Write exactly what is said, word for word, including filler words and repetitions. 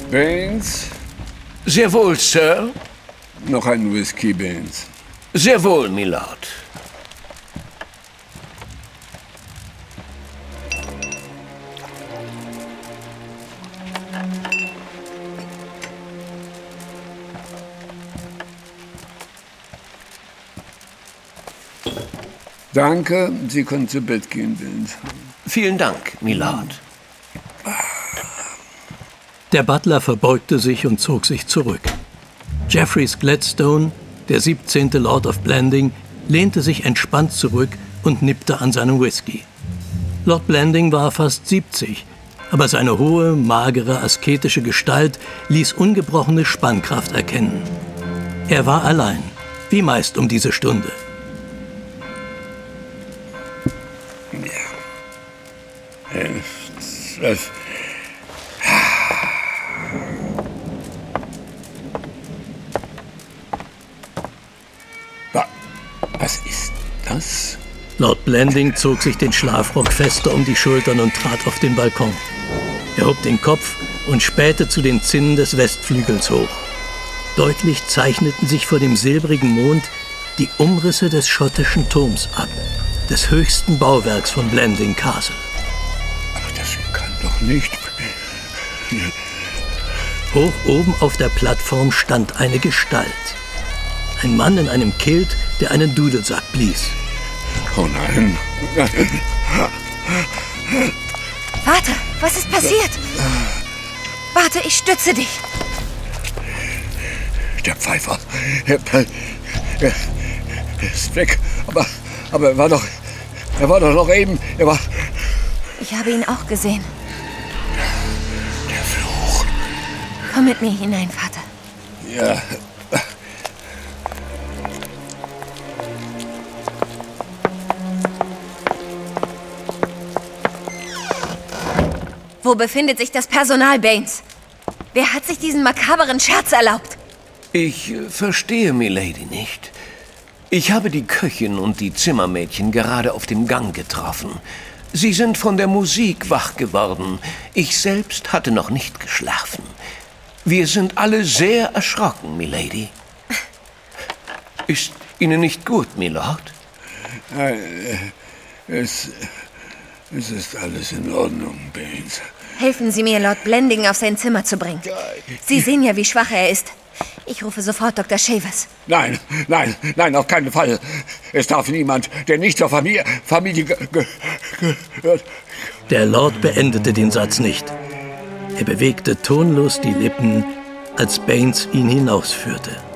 Baines? Sehr wohl, Sir. Noch ein Whisky, Baines. Sehr wohl, Milord. Danke, Sie können zu Bett gehen, Baines. Vielen Dank, Milord. Der Butler verbeugte sich und zog sich zurück. Jeffreys Gladstone, der siebzehnte Lord of Blanding, lehnte sich entspannt zurück und nippte an seinem Whisky. Lord Blanding war fast siebzig, aber seine hohe, magere, asketische Gestalt ließ ungebrochene Spannkraft erkennen. Er war allein, wie meist um diese Stunde. Ja. Das Was ist das? Lord Blanding zog sich den Schlafrock fester um die Schultern und trat auf den Balkon. Er hob den Kopf und spähte zu den Zinnen des Westflügels hoch. Deutlich zeichneten sich vor dem silbrigen Mond die Umrisse des schottischen Turms ab, des höchsten Bauwerks von Blanding Castle. Aber das kann doch nicht... Hoch oben auf der Plattform stand eine Gestalt. Ein Mann in einem Kilt, der einen Dudelsack blies. Oh nein. Warte, was ist passiert? Warte, ich stütze dich. Der Pfeifer. Er, er, er ist weg. Aber, aber er war doch... Er war doch noch eben... Er war... Ich habe ihn auch gesehen. Der Fluch. Komm mit mir hinein, Vater. Ja... Wo befindet sich das Personal, Baines? Wer hat sich diesen makaberen Scherz erlaubt? Ich äh, verstehe Milady nicht. Ich habe die Köchin und die Zimmermädchen gerade auf dem Gang getroffen. Sie sind von der Musik wach geworden. Ich selbst hatte noch nicht geschlafen. Wir sind alle sehr erschrocken, Milady. Ist Ihnen nicht gut, Milord? Es, es ist alles in Ordnung, Baines. Helfen Sie mir, Lord Blanding auf sein Zimmer zu bringen. Sie sehen ja, wie schwach er ist. Ich rufe sofort Doktor Shavers. Nein, nein, nein, auf keinen Fall. Es darf niemand, der nicht zur Familie, Familie gehört. Der Lord beendete den Satz nicht. Er bewegte tonlos die Lippen, als Baines ihn hinausführte.